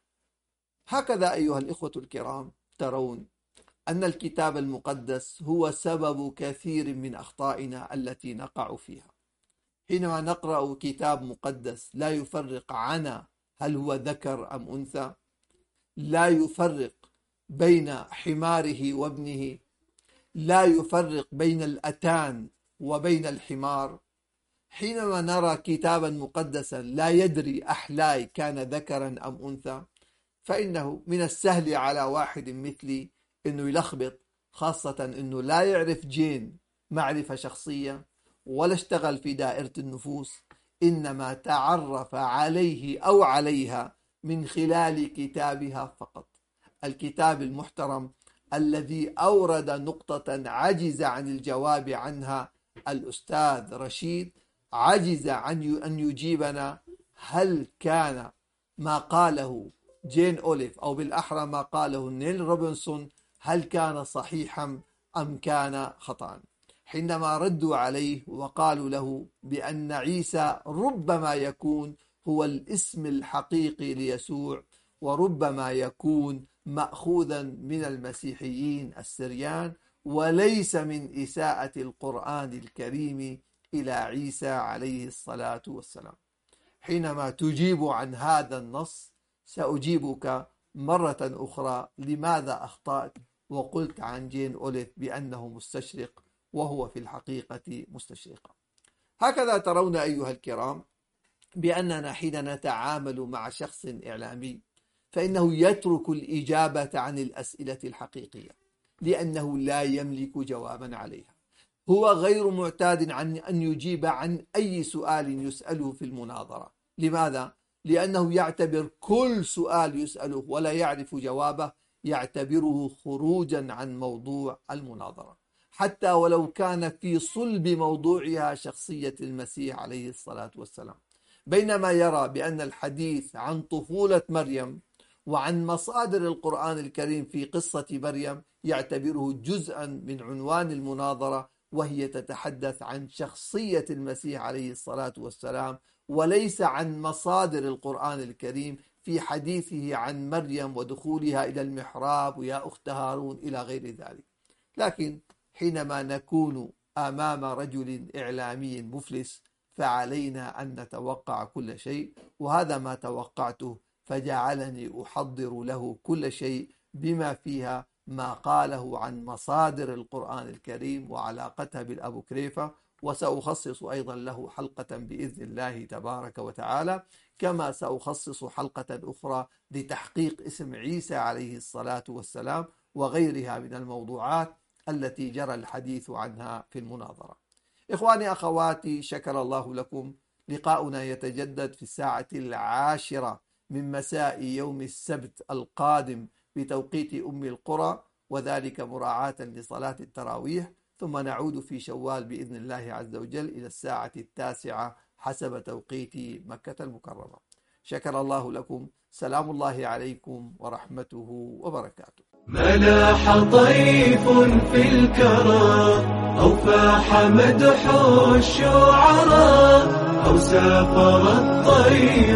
هكذا أيها الإخوة الكرام ترون أن الكتاب المقدس هو سبب كثير من أخطائنا التي نقع فيها. حينما نقرأ كتاب مقدس لا يفرق عنا هل هو ذكر أم أنثى، لا يفرق بين حماره وابنه، لا يفرق بين الأتان وبين الحمار. حينما نرى كتابا مقدسا لا يدري أحلاي كان ذكرا أم أنثى، فإنه من السهل على واحد مثلي أنه يلخبط، خاصة أنه لا يعرف جين معرفة شخصية ولا اشتغل في دائرة النفوس، إنما تعرف عليه أو عليها من خلال كتابها فقط. الكتاب المحترم الذي أورد نقطة عجز عن الجواب عنها الأستاذ رشيد، عجز عن أن يجيبنا هل كان ما قاله جين أوليف أو بالأحرى ما قاله نيل روبنسون هل كان صحيحا أم كان خطأ. حينما ردوا عليه وقالوا له بأن عيسى ربما يكون هو الاسم الحقيقي ليسوع، وربما يكون مأخوذا من المسيحيين السريان، وليس من إساءة القرآن الكريم إلى عيسى عليه الصلاة والسلام. حينما تجيب عن هذا النص سأجيبك مرة أخرى لماذا أخطأت وقلت عن جين أوليف بأنه مستشرق وهو في الحقيقة مستشرقا. هكذا ترون أيها الكرام بأننا حين نتعامل مع شخص إعلامي فإنه يترك الإجابة عن الأسئلة الحقيقية لأنه لا يملك جوابا عليها. هو غير معتاد عن أن يجيب عن أي سؤال يسأله في المناظرة. لماذا؟ لأنه يعتبر كل سؤال يسأله ولا يعرف جوابه يعتبره خروجا عن موضوع المناظرة، حتى ولو كان في صلب موضوعها شخصية المسيح عليه الصلاة والسلام. بينما يرى بأن الحديث عن طفولة مريم وعن مصادر القرآن الكريم في قصة مريم يعتبره جزءا من عنوان المناظرة، وهي تتحدث عن شخصية المسيح عليه الصلاة والسلام وليس عن مصادر القرآن الكريم في حديثه عن مريم ودخولها إلى المحراب ويا أخت هارون إلى غير ذلك. لكن حينما نكون أمام رجل إعلامي مفلس فعلينا أن نتوقع كل شيء، وهذا ما توقعته، فجعلني أحضر له كل شيء بما فيها ما قاله عن مصادر القرآن الكريم وعلاقتها بالأبوكريفة، وسأخصص أيضا له حلقة بإذن الله تبارك وتعالى، كما سأخصص حلقة أخرى لتحقيق اسم عيسى عليه الصلاة والسلام وغيرها من الموضوعات التي جرى الحديث عنها في المناظرة. إخواني أخواتي، شكر الله لكم. لقاؤنا يتجدد في الساعة 10 من مساء يوم السبت القادم بتوقيت أم القرى، وذلك مراعاة لصلاة التراويح، ثم نعود في شوال بإذن الله عز وجل إلى الساعة 9 حسب توقيت مكة المكرمة. شكر الله لكم. سلام الله عليكم ورحمته وبركاته. ملاح طيف في الكرى أو فاح مدح الشعراء أو سافر الطير